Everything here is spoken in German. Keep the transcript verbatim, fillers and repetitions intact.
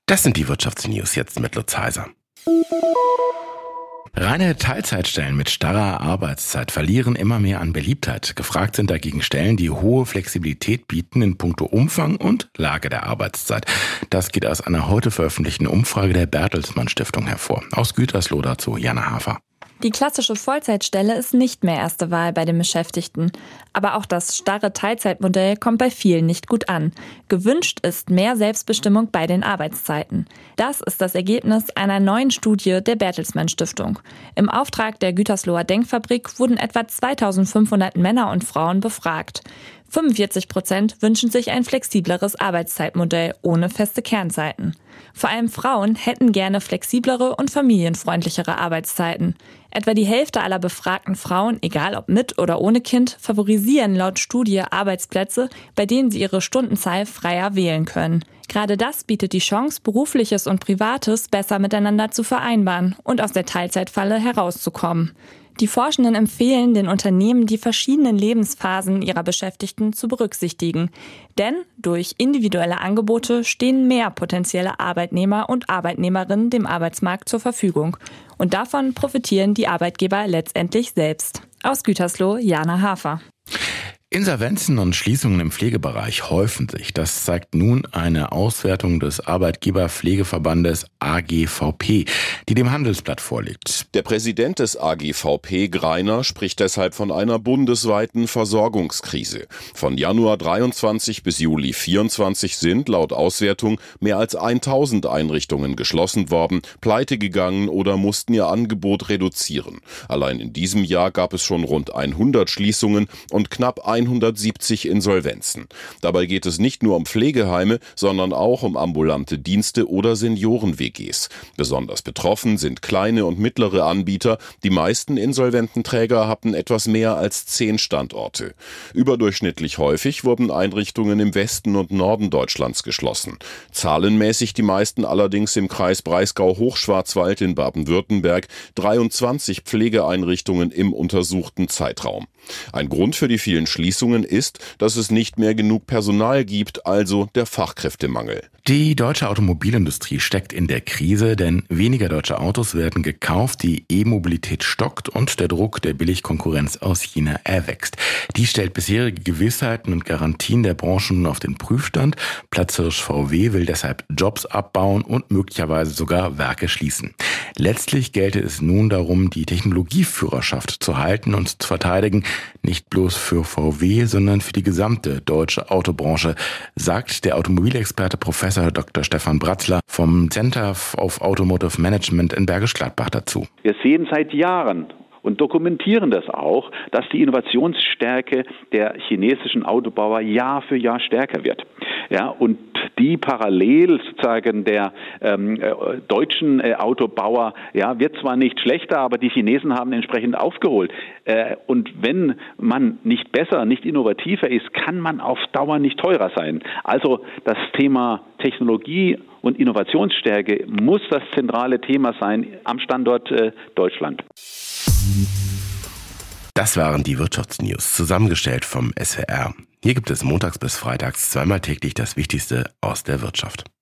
Das sind die Wirtschaftsnews jetzt mit Lutz Heiser. Reine Teilzeitstellen mit starrer Arbeitszeit verlieren immer mehr an Beliebtheit. Gefragt sind dagegen Stellen, die hohe Flexibilität bieten in puncto Umfang und Lage der Arbeitszeit. Das geht aus einer heute veröffentlichten Umfrage der Bertelsmann Stiftung hervor. Aus Gütersloh dazu Jana Hafer. Die klassische Vollzeitstelle ist nicht mehr erste Wahl bei den Beschäftigten. Aber auch das starre Teilzeitmodell kommt bei vielen nicht gut an. Gewünscht ist mehr Selbstbestimmung bei den Arbeitszeiten. Das ist das Ergebnis einer neuen Studie der Bertelsmann Stiftung. Im Auftrag der Gütersloher Denkfabrik wurden etwa zweitausendfünfhundert Männer und Frauen befragt. fünfundvierzig Prozent wünschen sich ein flexibleres Arbeitszeitmodell ohne feste Kernzeiten. Vor allem Frauen hätten gerne flexiblere und familienfreundlichere Arbeitszeiten. Etwa die Hälfte aller befragten Frauen, egal ob mit oder ohne Kind, favorisieren laut Studie Arbeitsplätze, bei denen sie ihre Stundenzahl freier wählen können. Gerade das bietet die Chance, Berufliches und Privates besser miteinander zu vereinbaren und aus der Teilzeitfalle herauszukommen. Die Forschenden empfehlen den Unternehmen, die verschiedenen Lebensphasen ihrer Beschäftigten zu berücksichtigen. Denn durch individuelle Angebote stehen mehr potenzielle Arbeitnehmer und Arbeitnehmerinnen dem Arbeitsmarkt zur Verfügung. Und davon profitieren die Arbeitgeber letztendlich selbst. Aus Gütersloh, Jana Hafer. Insolvenzen und Schließungen im Pflegebereich häufen sich. Das zeigt nun eine Auswertung des Arbeitgeberpflegeverbandes A G V P, die dem Handelsblatt vorliegt. Der Präsident des A G V P, Greiner, spricht deshalb von einer bundesweiten Versorgungskrise. Von Januar dreiundzwanzig bis Juli vierundzwanzig sind laut Auswertung mehr als tausend Einrichtungen geschlossen worden, pleite gegangen oder mussten ihr Angebot reduzieren. Allein in diesem Jahr gab es schon rund hundert Schließungen und knapp hundertsiebzig Insolvenzen. Dabei geht es nicht nur um Pflegeheime, sondern auch um ambulante Dienste oder Senioren-W Gs. Besonders betroffen sind kleine und mittlere Anbieter. Die meisten insolventen Träger hatten etwas mehr als zehn Standorte. Überdurchschnittlich häufig wurden Einrichtungen im Westen und Norden Deutschlands geschlossen. Zahlenmäßig die meisten allerdings im Kreis Breisgau-Hochschwarzwald in Baden-Württemberg, dreiundzwanzig Pflegeeinrichtungen im untersuchten Zeitraum. Ein Grund für die vielen Schließungen ist, dass es nicht mehr genug Personal gibt, also der Fachkräftemangel. Die deutsche Automobilindustrie steckt in der Krise, denn weniger deutsche Autos werden gekauft, die E-Mobilität stockt und der Druck der Billigkonkurrenz aus China erwächst. Die stellt bisherige Gewissheiten und Garantien der Branche nun auf den Prüfstand. Platzhirsch V W will deshalb Jobs abbauen und möglicherweise sogar Werke schließen. Letztlich gelte es nun darum, die Technologieführerschaft zu halten und zu verteidigen, nicht bloß für V W, sondern für die gesamte deutsche Autobranche, sagt der Automobilexperte Professor Doktor Stefan Bratzler vom Center of Automotive Management in Bergisch Gladbach dazu. Wir sehen seit Jahren und dokumentieren das auch, dass die Innovationsstärke der chinesischen Autobauer Jahr für Jahr stärker wird. Ja, und die parallel sozusagen der ähm, äh, deutschen äh, Autobauer, ja, wird zwar nicht schlechter, aber die Chinesen haben entsprechend aufgeholt. Äh, und wenn man nicht besser, nicht innovativer ist, kann man auf Dauer nicht teurer sein. Also das Thema Technologie und Innovationsstärke muss das zentrale Thema sein am Standort äh, Deutschland. Das waren die Wirtschaftsnews, zusammengestellt vom S W R. Hier gibt es montags bis freitags zweimal täglich das Wichtigste aus der Wirtschaft.